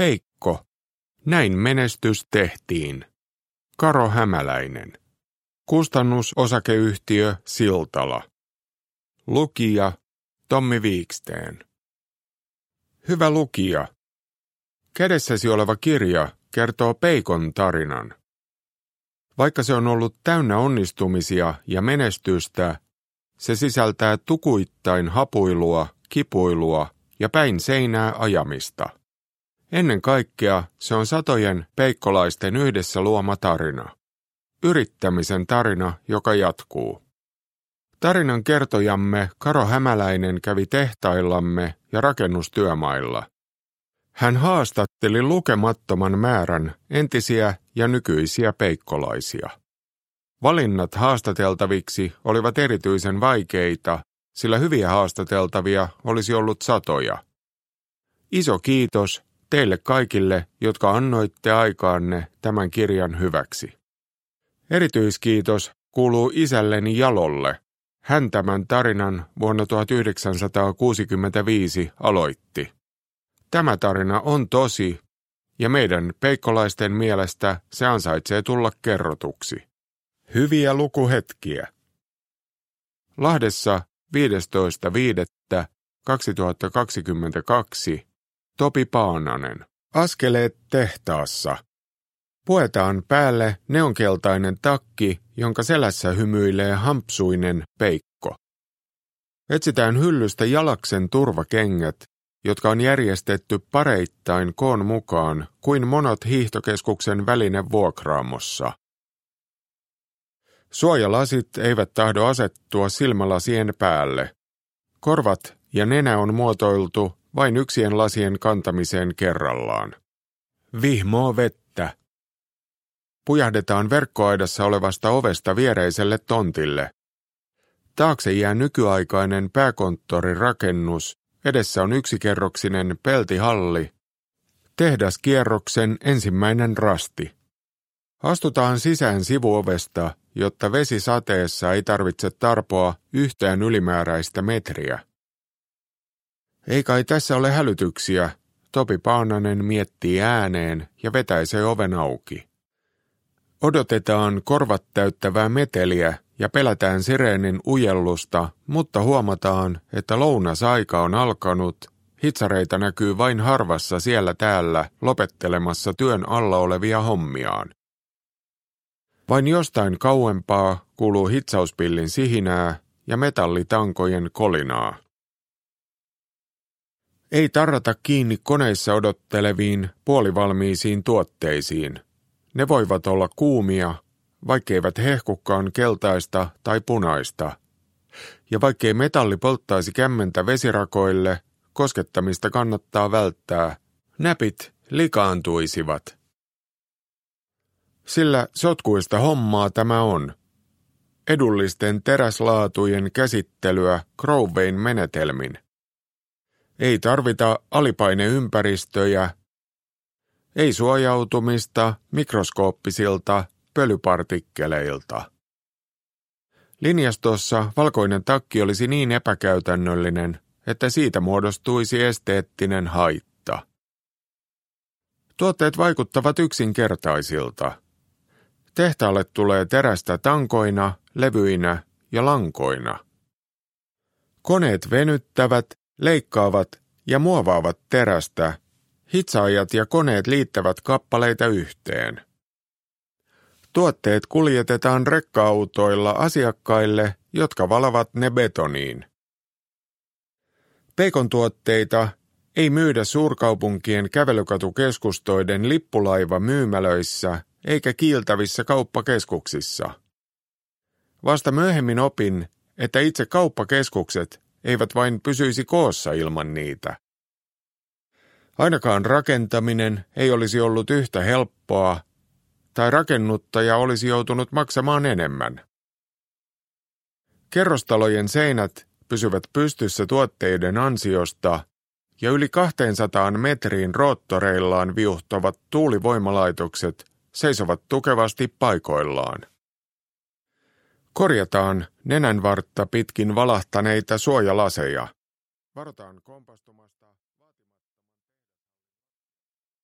Peikko. Näin menestys tehtiin. Karo Hämäläinen. Kustannusosakeyhtiö Siltala. Lukija Tommi Wiksten. Hyvä lukija. Kädessäsi oleva kirja kertoo Peikon tarinan. Vaikka se on ollut täynnä onnistumisia ja menestystä, se sisältää tukuittain hapuilua, kipuilua ja päin seinää ajamista. Ennen kaikkea se on satojen peikkolaisten yhdessä luoma tarina. Yrittämisen tarina, joka jatkuu. Tarinan kertojamme Karo Hämäläinen kävi tehtaillamme ja rakennustyömailla. Hän haastatteli lukemattoman määrän entisiä ja nykyisiä peikkolaisia. Valinnat haastateltaviksi olivat erityisen vaikeita, sillä hyviä haastateltavia olisi ollut satoja. Iso kiitos teille kaikille, jotka annoitte aikaanne tämän kirjan hyväksi. Erityiskiitos kuuluu isälleni Jalolle. Hän tämän tarinan vuonna 1965 aloitti. Tämä tarina on tosi, ja meidän peikkolaisten mielestä se ansaitsee tulla kerrotuksi. Hyviä lukuhetkiä. Lahdessa 15.5.2022 Topi Paananen. Askeleet tehtaassa. Puetaan päälle neonkeltainen takki, jonka selässä hymyilee hampsuinen Peikko. Etsitään hyllystä Jalaksen turvakengät, jotka on järjestetty pareittain koon mukaan kuin monot hiihtokeskuksen välinevuokraamossa. Suojalasit eivät tahdo asettua silmälasien päälle. Korvat ja nenä on muotoiltu vain yksien lasien kantamiseen kerrallaan. Vihmoo vettä. Pujahdetaan verkkoaidassa olevasta ovesta viereiselle tontille. Taakse jää nykyaikainen pääkonttorirakennus, edessä on yksikerroksinen peltihalli. Tehdaskierroksen ensimmäinen rasti. Astutaan sisään sivuovesta, jotta vesi sateessa ei tarvitse tarpoa yhtään ylimääräistä metriä. Ei kai tässä ole hälytyksiä, Topi Paananen miettii ääneen ja vetäisee oven auki. Odotetaan korvat täyttävää meteliä ja pelätään sireenin ujellusta, mutta huomataan, että lounasaika on alkanut. Hitsareita näkyy vain harvassa siellä täällä lopettelemassa työn alla olevia hommiaan. Vain jostain kauempaa kuuluu hitsauspillin sihinää ja metallitankojen kolinaa. Ei tarrata kiinni koneissa odotteleviin puolivalmiisiin tuotteisiin. Ne voivat olla kuumia, vaikkeivät hehkukaan keltaista tai punaista. Ja vaikkei metalli polttaisi kämmentä vesirakoille, koskettamista kannattaa välttää. Näpit likaantuisivat. Sillä sotkuista hommaa tämä on. Edullisten teräslaatujen käsittelyä Crowwayn menetelmin. Ei tarvita alipaineympäristöjä, ei suojautumista mikroskooppisilta pölypartikkeleilta. Linjastossa valkoinen takki olisi niin epäkäytännöllinen, että siitä muodostuisi esteettinen haitta. Tuotteet vaikuttavat yksinkertaisilta. Tehtaalle tulee terästä tankoina, levyinä ja lankoina. Koneet venyttävät, leikkaavat ja muovaavat terästä. Hitsaajat ja koneet liittävät kappaleita yhteen. Tuotteet kuljetetaan rekka-autoilla asiakkaille, jotka valavat ne betoniin. Peikon tuotteita ei myydä suurkaupunkien kävelykatukeskustoiden lippulaiva-myymälöissä eikä kiiltävissä kauppakeskuksissa. Vasta myöhemmin opin, että itse kauppakeskukset eivät vain pysyisi koossa ilman niitä. Ainakaan rakentaminen ei olisi ollut yhtä helppoa, tai rakennuttaja olisi joutunut maksamaan enemmän. Kerrostalojen seinät pysyvät pystyssä tuotteiden ansiosta, ja yli 200 metriin roottoreillaan viuhtovat tuulivoimalaitokset seisovat tukevasti paikoillaan. Korjataan nenänvartta pitkin valahtaneita suojalaseja. Varotaan kompastumasta.